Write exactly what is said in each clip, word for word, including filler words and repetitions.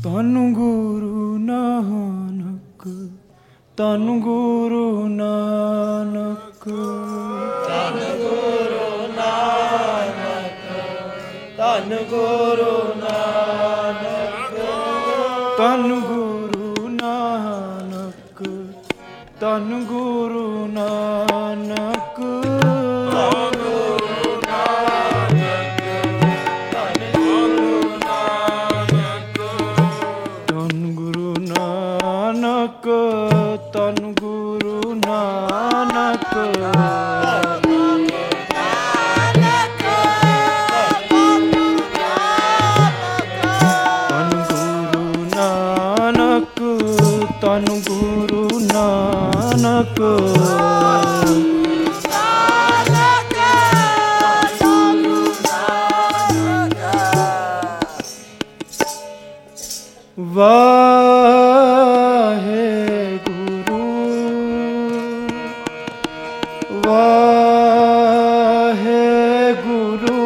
ਧੰਨ ਗੁਰੂ ਨਾਨਕ, ਧੰਨ ਗੁਰੂ ਨਾਨਕ, ਧੰਨ ਗੁਰੂ ਨਾਨਕ, ਧੰਨ ਗੁਰੂ ਨਾਨਕ, ਧੰਨ ਗੁਰੂ ਨਾਨਕ, ਧੰਨ ਗੁਰੂ ਨਾਨਕ, ਧੰਨ ਗੁਰੂ ਨਾਨਕ, ਧੰਨ ਗੁਰੂ ਨਾਨਕ, ਧੰਨ ਗੁਰੂ ਨਾਨਕ, ਧੰਨ ਗੁਰੂ ਨਾਨਕ, ਧੰਨ ਗੁਰੂ ਨਾਨਕ, ਵਾਹਿਗੁਰੂ ਵਾਹਿਗੁਰੂ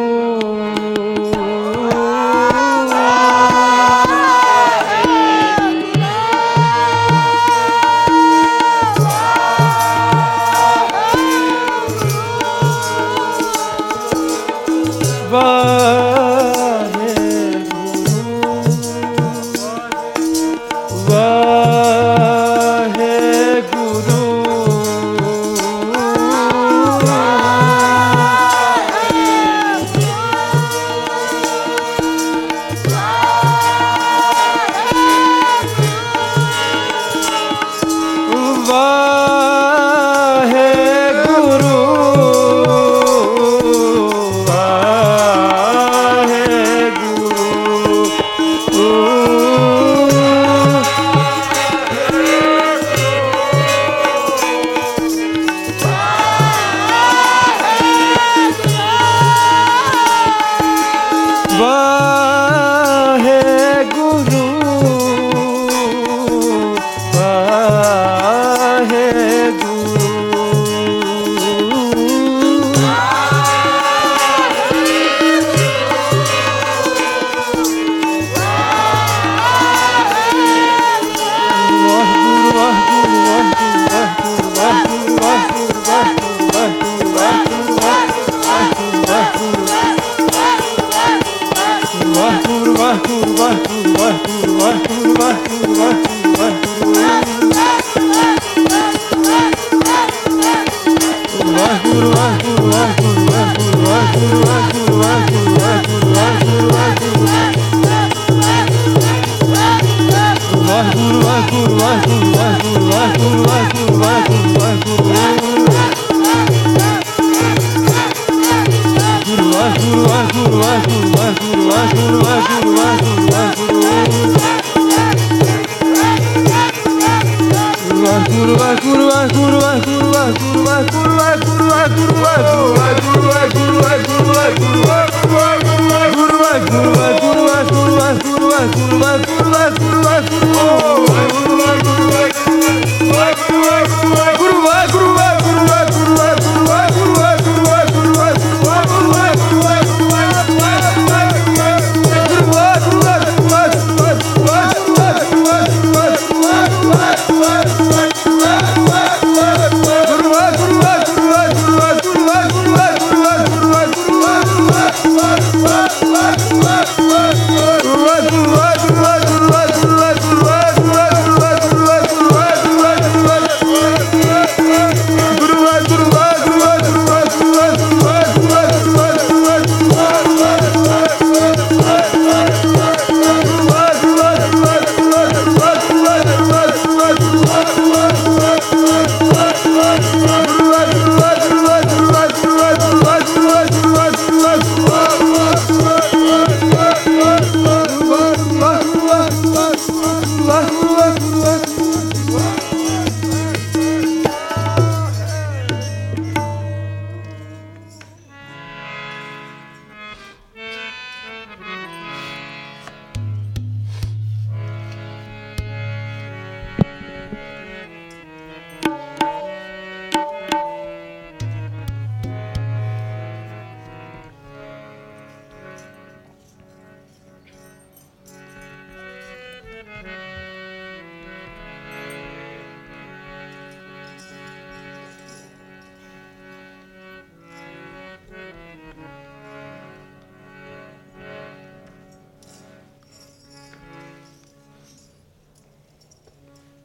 ਗੁਰੂ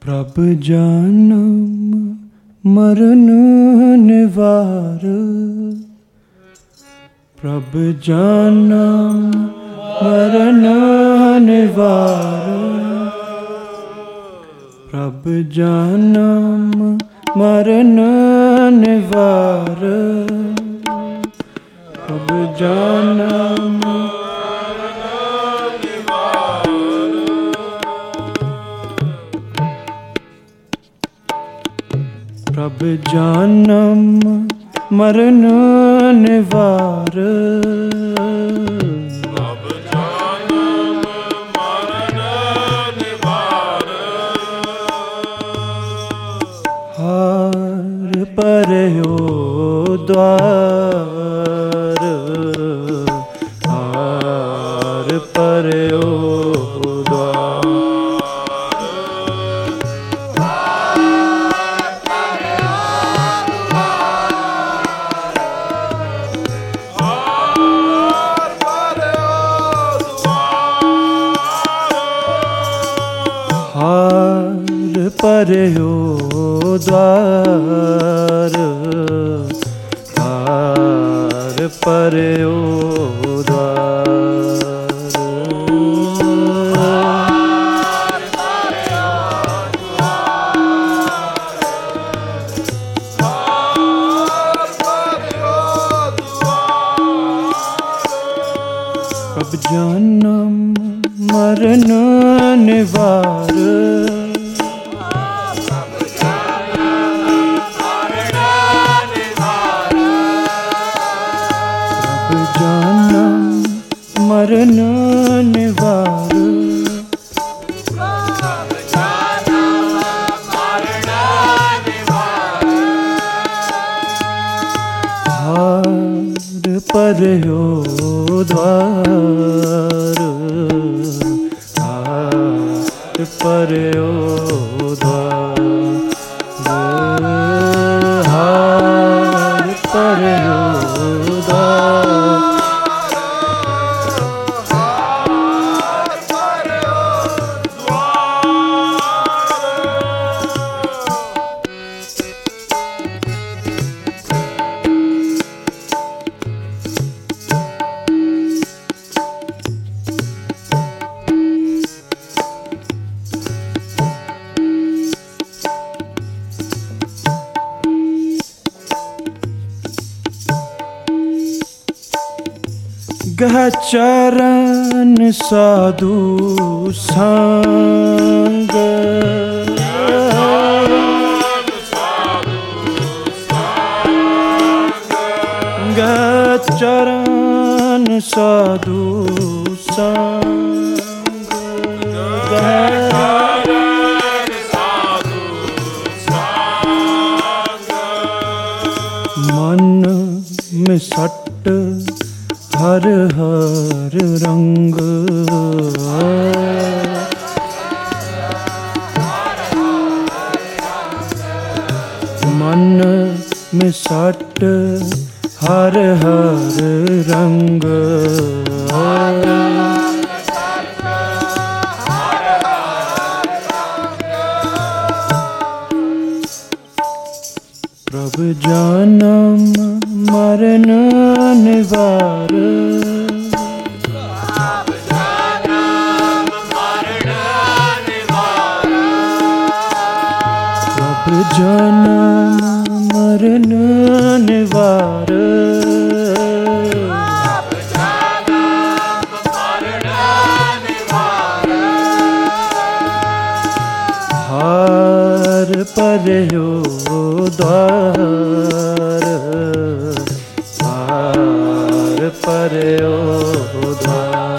प्रभ जन्म मरण निवार, प्रभ जन्म मरण निवार, प्रभ जन्म मरण निवार, प्रभ जन्म प्रभ जन्म मरण निवार, प्रभ जन्म मरण निवार, हार परयो द्वार, हार परयो द्वार, हार परयो द्वार, हार परयो प्रभ जन्म मरण निवार, प्रभ जन्म मरण निवार, हार परयो द्वार, हार परयो द्वार, हार परयो द्वार, गहचरण साधु संग, गहचरण साधु संग, मन में सट हर हर रंग, मन में सट हर हर रंग, प्रभ जन्म मरण निवार, प्रभ जन्म मरण निवार, हार परयो द्वार, हार परयो द्वार,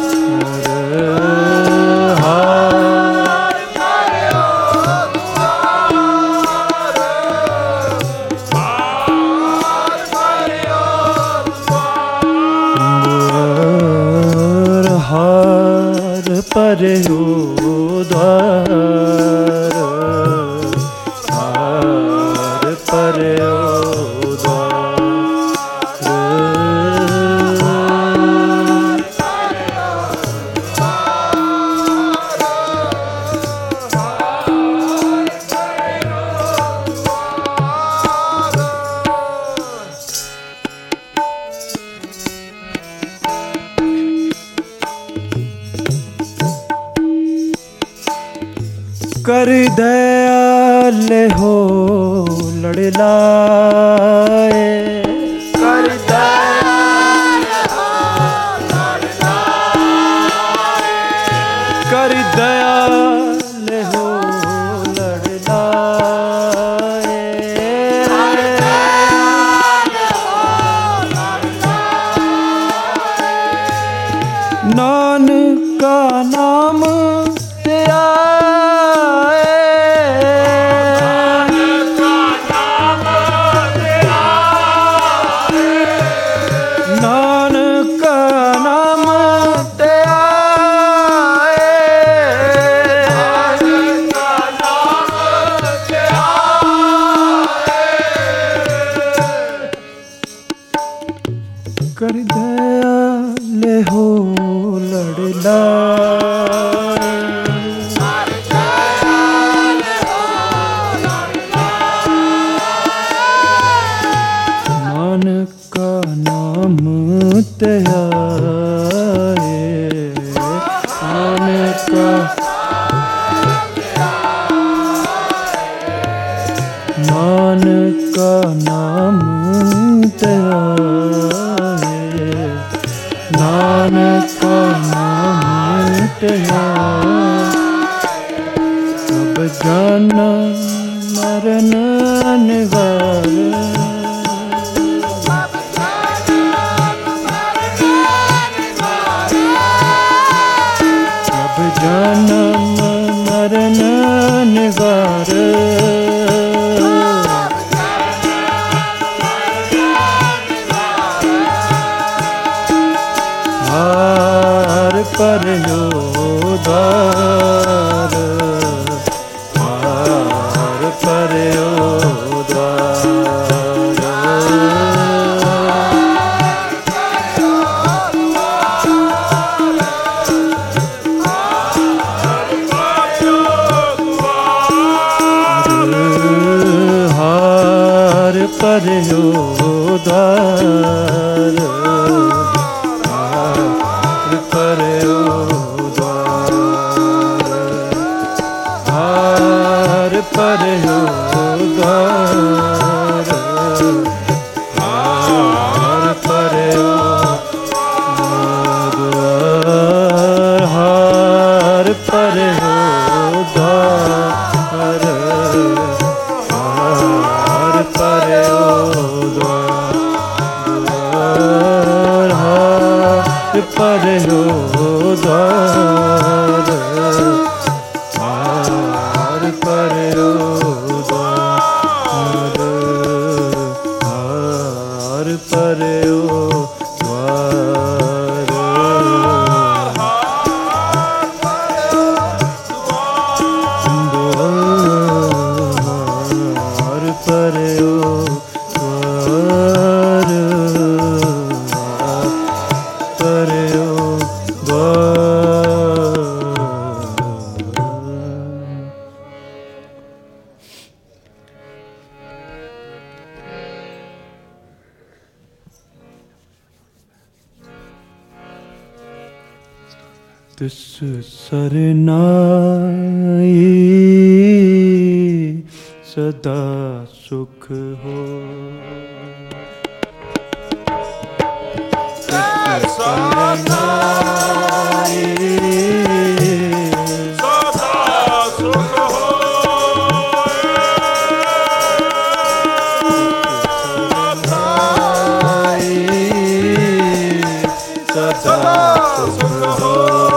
हार परयो द्वार, हार परयो द्वार, हार परयो द्वार, हार परयो द्वार, कर दयाल हो लड़लाए, कर दयाल हो लड़लाए, कर दयाल हो लड़लाए, कर दयाल हो लड़लाए। नानक का नाम तेरा कर दयाल हो लड़लाए, कर दयाल हो लड़लाए। नानक का नाम त्याए, नानक का नानक का नाम त्याए, नानक का नाम त्याए। सब जन्म मरण निवार, सब जन्म मरण निवार। हार पर यो द्वार, हार पर यो द्वार, हार पर यो द्वार, हार पर यो द्वार, हार पर यो द्वार, हार पर यो द्वार, हार पर यो द्वार, हार पर यो द्वार, हार पर यो द्वार, हार पर यो द्वार, द्वार पर यो द्वार, पर यो द्वार। तिस सरनाई सदा सुख हो, तिस सरनाई सदा सुख सदा सुख हो।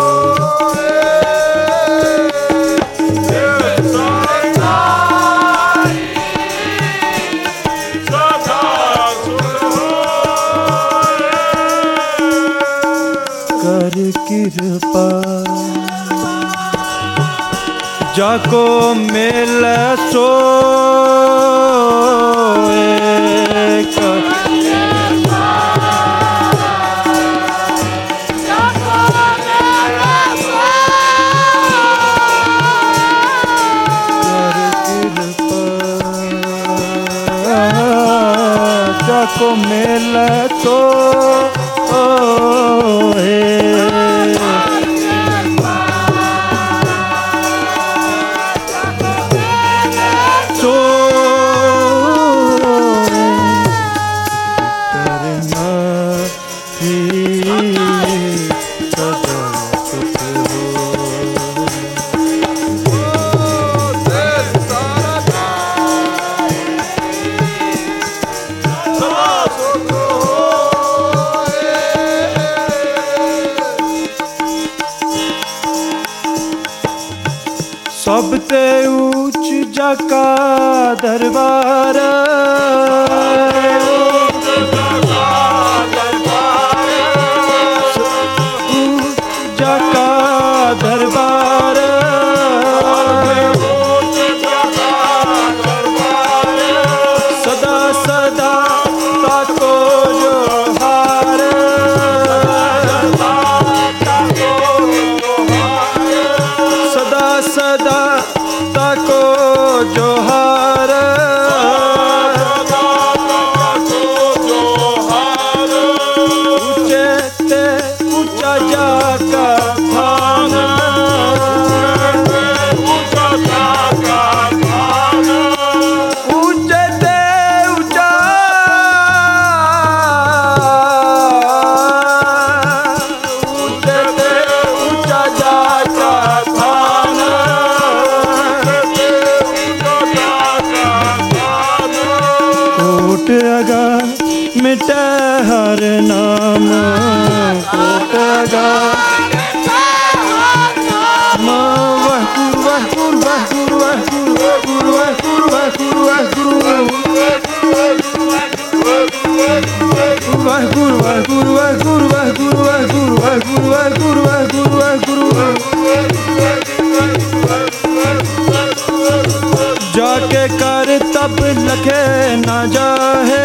कर कृपा जाको मिल सोए, कर को मिल तो सदा सुख सबते ऊंच जाका दरबार जाका दरबार सदा सदा ताको जो हार सदा सदा ताको जोहार ऊंचे ते ऊंचा जाका भान ऊंचे ते ऊंचा ऊंचे ते ऊंचा जाका भान कोट अगा मिटे हर नाम कोट अगा वहगुरु वहगुरु वहगुरु वहगुरु वहगुरु वहगुरु वहगुरु वहगुरु वहगुरु वहगुरु वहगुरु वहगुरु वहगुरु जाके कर तब लखे ना जाहे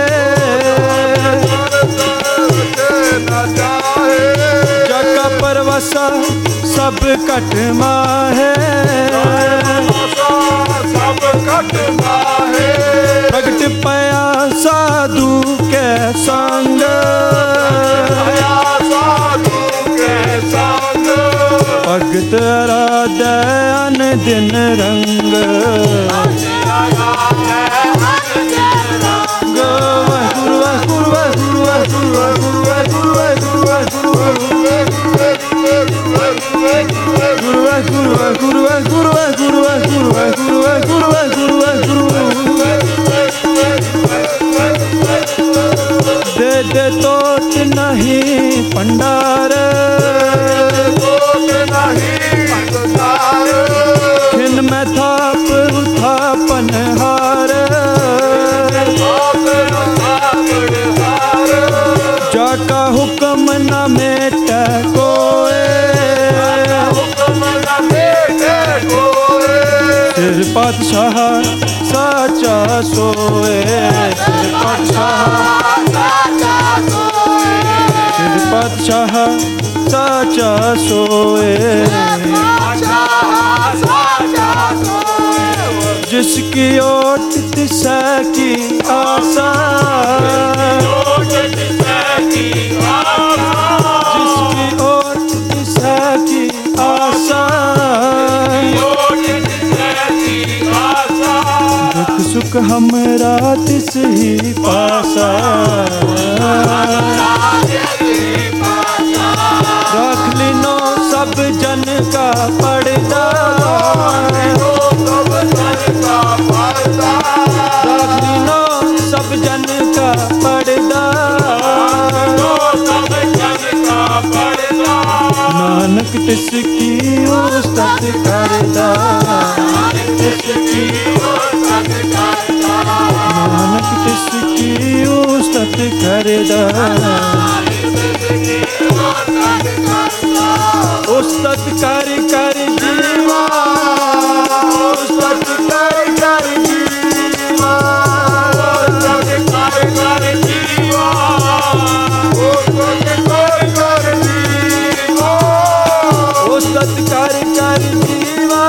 जाका परवासा सब कट माहे प्रगट पया साधु के संग भगत राधे अन दिन रंग दे दे तोत नहीं पंडार खिन में थाप उठापन हार जाका हुक्म न मेटे कोए सिर पातशाह साचा सोए सिर पातशाह सिर पातशाह साचा सोए जिसकी ओट तिसै की आशा जिसकी ओट तिसै की आशा दुख सुख हमरा तिस ही पासा रख लिनो सब जन का पर्दा रख लिनो सब जन का पर्दा नानक तिसकी उस्तत करदा नानक तिसकी उस्तत करदा उस्तत कर कर जीवा उस्तत कर कर जीवा उस्तत कर कर जीवा उस्तत कर कर जीवा उस्तत कर कर जीवा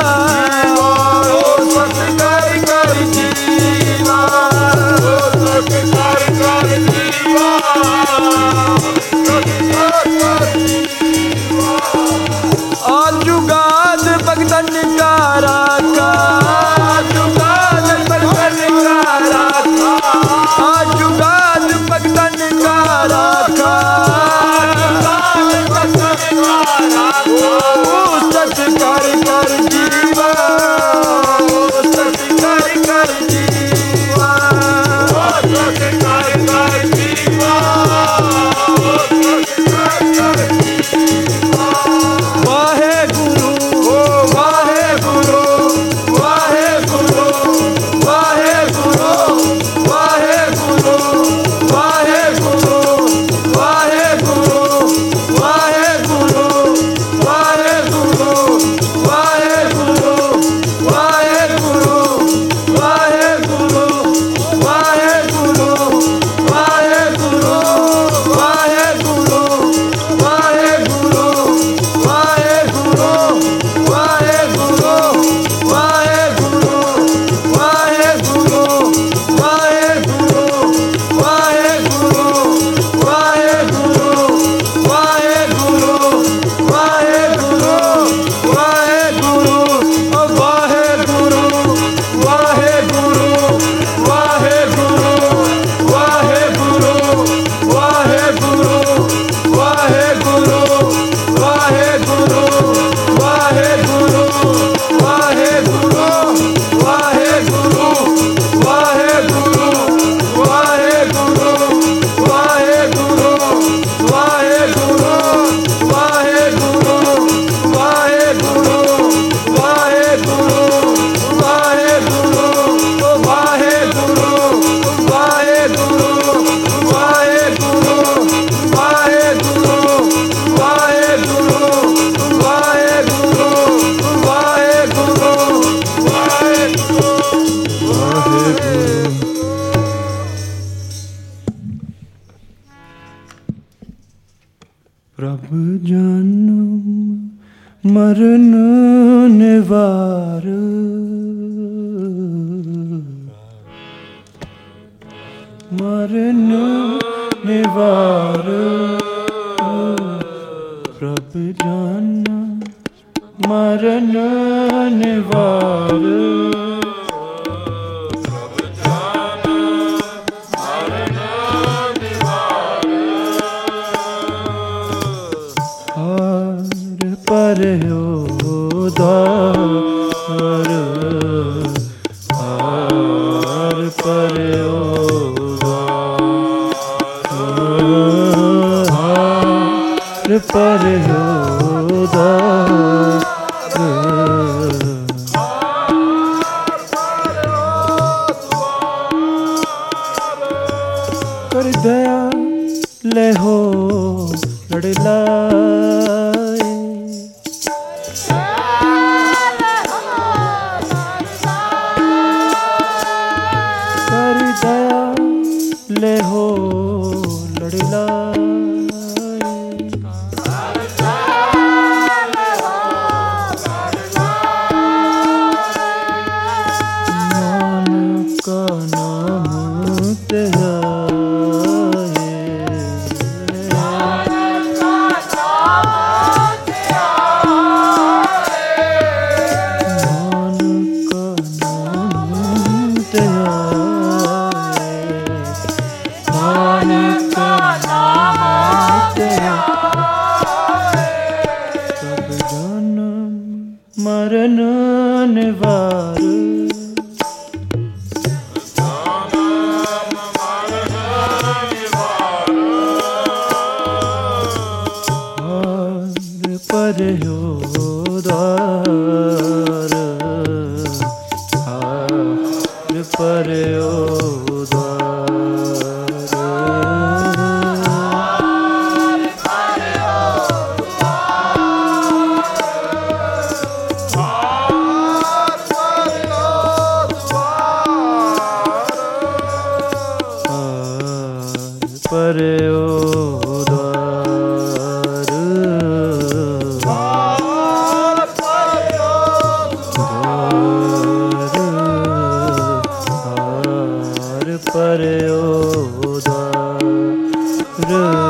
उस्तत कर कर जीवा उस्तत कर कर जीवा आज जन्म मरण निवार मरण निवार प्रभु जन्म मरण निवार उदार हार पर उदार हार पर उदार कर दया ले हो लड़लाए ले हो लड़लाए नानक का नाम तेरा मरण निवार हार पर उदार हार पर पर उदार हार पर उदार